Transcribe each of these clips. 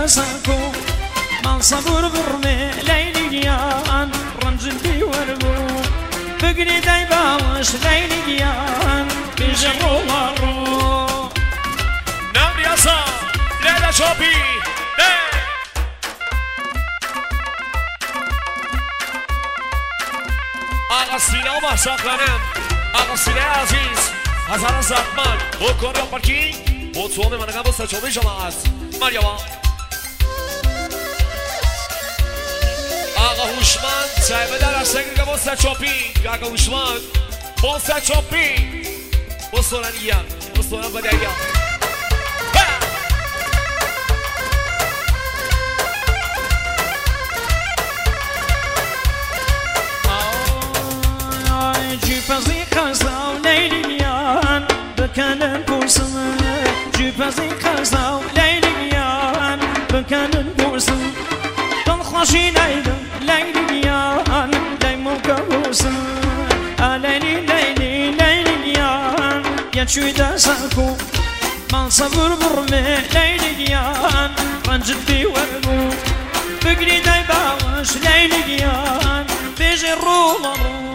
دسكو ما صبر برمي ليليان رمز بيوربو بقري دايباوش ليليان بيجرو مرو نام ياسا ليلة شوبي آقا سینه و محسا خانم آقا سینه عزیز هزاران زحمت با کاری پارکی با تو همه منگم با سچوبی شما هست مریم آقا هوشمند چایمه در اشتگی با سچوبی آقا هوشمند با سچوبی با سورانیان با سوران بدهیان جوپزی خزاو لیلیان بکنن بوسم جوپزی خزاو لیلیان بکنن بوسم دل خوشی لیلم لیلیان لیمو کبوسم لیلی لیلی لیلیان یچوی دسکو من صبر برمه لیلیان رنجت بیوربو بگری دی باوش لیلیان بیجی رو مرو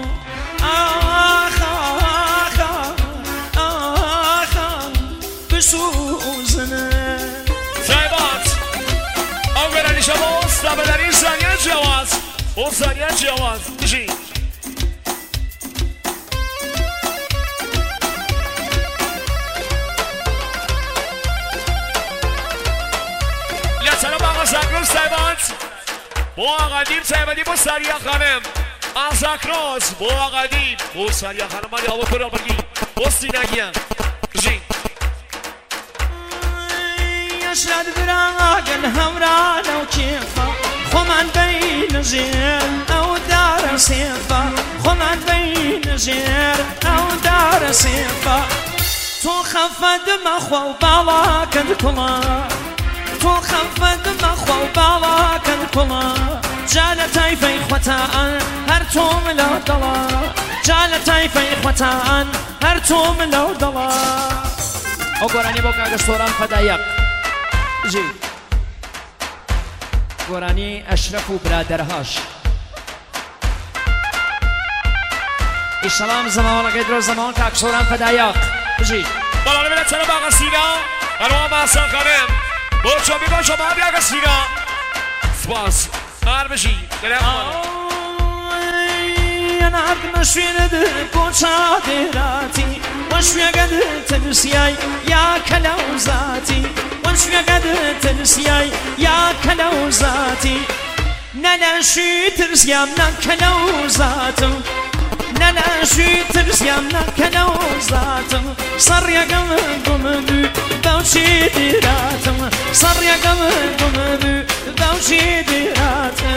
بسوزنه زایبات اوگرانی شما استابه در این ثانیه جواز اون ثانیه جواز بشی لیترم آقا زنگرون زایبات با آقا دیم زایبادی با سریع خانم آزاکروز با آقا دیم با سریع خانم مالی هوا کرال بگی با سینگیان بشی يشرد براقل همرانا وكيفا خمان بين زير او دار سيفا خمان بين زير او دار سيفا تو خفد مخوا وبالا كنكما تو خفد مخوا وبالا كنكما جالتاي في خوتان هرتوم لو ضلا جالتاي في خوتان هرتوم لو ضلا اوگرانی بوکا گستوران فدایق جی گورانی اشرف و برادرهاش السلام زمان قدر زمان که اکسوران فدایق جی بالا نمیده چرا باقا سینا قرار ما اصلا خانم بچه بی باشو ما بیاقا سینا سپاس هر بشی دلم خانم أنا عبد مشويد بوشا ديراتي وشوي قد تنسياي يا كلوزاتي وشوي قد تنسياي يا كلوزاتي نلا شي ترسيام كلوزاتو نلا شي ترسيام كلوزاتو صار يا قمدو بوشي ديراتو صار يا قمدو بوشي ديراتو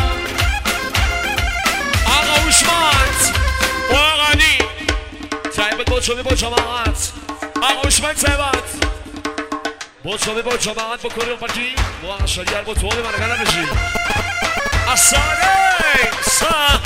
آقا هوشمند و آقا نی زایبت با چوبی با جماعت آقا هوشمند زایبت با چوبی با جماعت با کاری و پاکی با آقا شریار با توبی منگنه بشی اصانه سا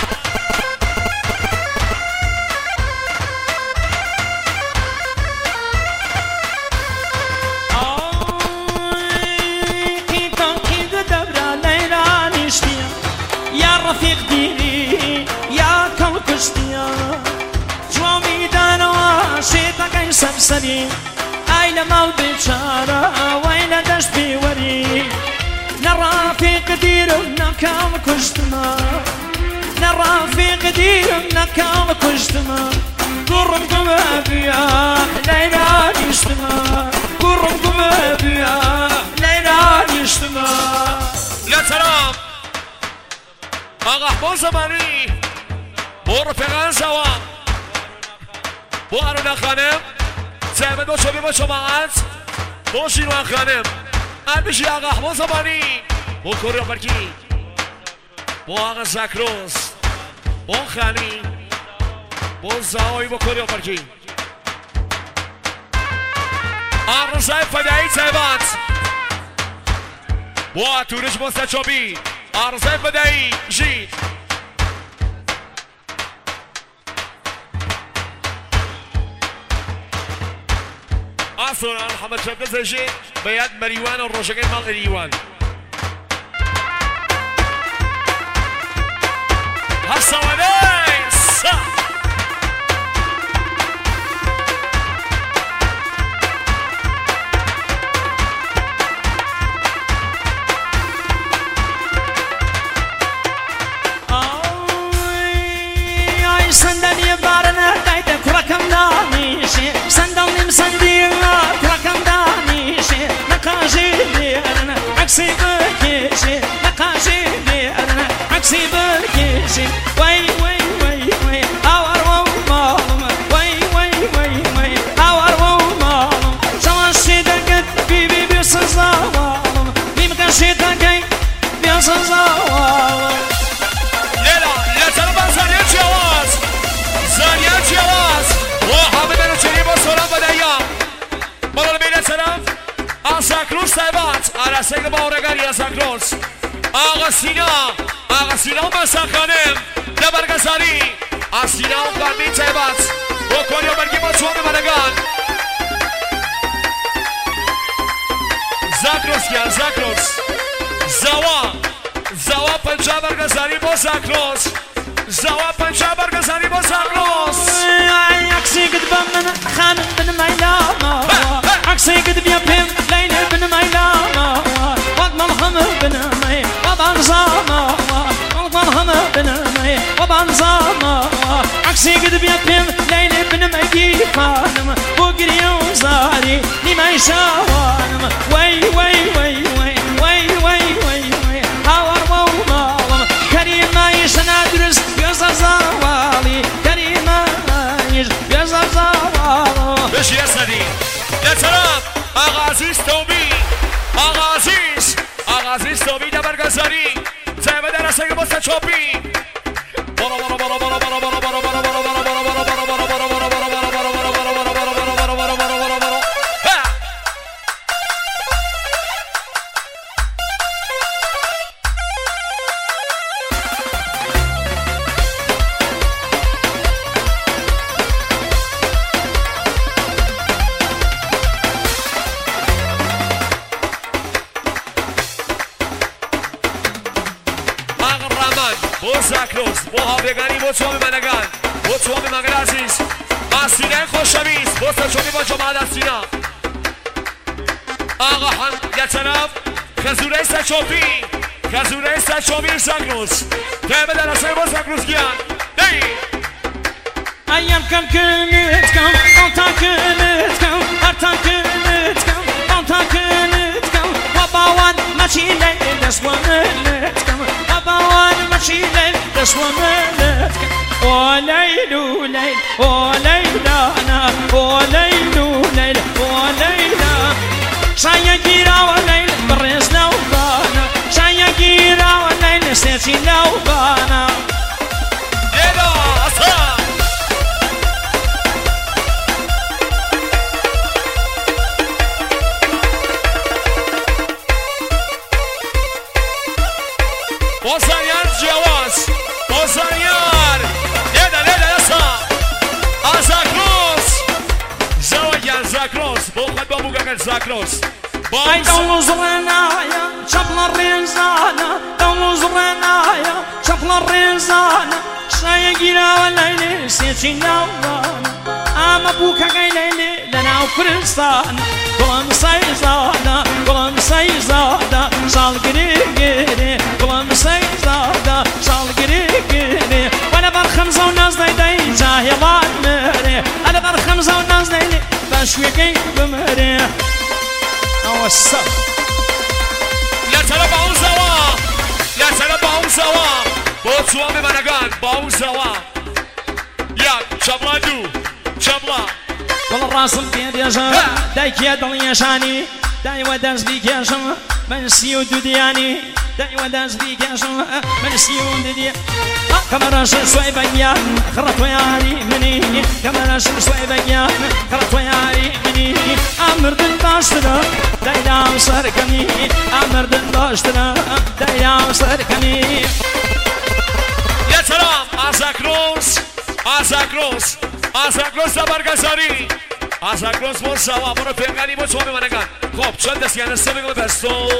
يا رفيق ديني يا كل كشتيا جوامي دانا شيطك يسبسني ايلا مال بيشارة ويلا دش بيوري نرافيق ديرنا كام كشتما نرافيق ديرنا كام كشتما قرم قمابيا ليلا نشتما قرم قمابيا ليلا نشتما لا سلام آقا احمد زمانی با رفقان سوا با هرونا خانم زحمت با چوبی با جماعت با شیروان خانم هر بشی آقا احمد زمانی با کاری و پاکی با آقا زکروز با خانی با زهایی با کاری و پاکی آقا زای فدایی زیبات با تورج با چوبی عرضه بدایی جید اصلا محمد شبه زجي بيد مريوان الرشقين مال الريوان دانیشه صندلیم صندیق ترکم دانیشه نقاشی بیارن عکسی بکشه نقاشی بیارن عکسی بکشه وای وای وای وای آوار و مالم وای وای وای وای آوار و مالم شواش دقت بی بی بی سزاوالم بیم کشی دقی بی سزاوالم لیلا لطفا زنیت جواز زنیت جواز و همه برو چنین با سلام بدهیا بالا بینه طرف آساکروس تایبات عرصه باورگری آساکروس آقا سینا و مسا خانم دبرگزاری سینا و قرمی تایبات و کاریا برگی با چوان منگان زاکروس گیان زاکروس زوا پنجاب برگزاری با زاکروس زوا پنجاب برگزاری با زاکروس عكسي قد بمن خان بن ميلاما عكسي قد بيبهم ليل بن ميلاما وضمنهم بن مي وبنظاما وضمنهم بن مي وبنظاما عكسي قد بيبهم ليل بن مي فانم بقري وزاري لما يشاوانم وي وي وي وي وي وي وي وي هاور ومالم كريم يشنا درس يوزر زوالي كريم يوزر زوالي بش يسدي يا سلام آقا عزیز توبی دبرگزاری زیبه درسته که بسته چوبی زاکروس با هاویگانی با چوبی منگان با چوبی منگل عزیز سینه خوشمیز با چوبی با جماعت سینا آقا هم یه طرف خزوره سچوبی زاکروس تیمه در اصلی با زاکروس گیان دی ایم کم کنت کم آنتا کنت کم هرتا کنت کم آنتا کنت کم و باوان مچی لیل دسوانت کم و باوان مچی لیل دسوانت کم و لیلو لیل و لیلانا و لیلو لیل و لیلا شایا گیرا و لیل برز لوبانا شایا گیرا و لیل سیچی لوبانا لیلا اصلا بوزانیار جواز بوزانیار لیلا اصلا زاکروس بخد با بوگاگل زاکروس Ay davul zurnaya, çaplar rezana, davul zurnaya, çaplar rezana. Şaya gira ve leyli seçin lavana, ama bu kakay leyli lena Kurdistan. Kulağım sayzada, şal giri, kulağım sayzada, şal giri. Bana barxım zavnaz dayday, cahilan meri. Bana barxım zavnaz dayday, ben şu yakayım bümeri. لا ترى با اون زوا با چوام منگان با اون زوا یا چبلا چبلا والله الراسم كيد يا شام دايك يا دل يا شاني داي وداز بيك يا شام من سيو دودياني داي وداز بيك يا شام من سيو دودياني كمراش شوي بيان خرط وياري مني كمراش شوي بيان خرط وياري مني امردن باشتنا دايلام سركني امردن باشتنا دايلام سركني يا سلام آزاکروس برگزاری آزاکروس با زوا برو پیمگانی با چوبی منگان خب چند دست یعنی سه بگم بستو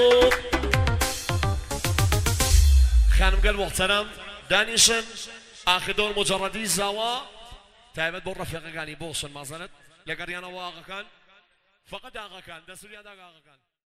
خانمگل محترم دانیشن آخدون مجردی زوا تایبت بر رفیقگانی بوشن مازنت لگریانا و آقا کن فقط آقا کن دستوری آقا کن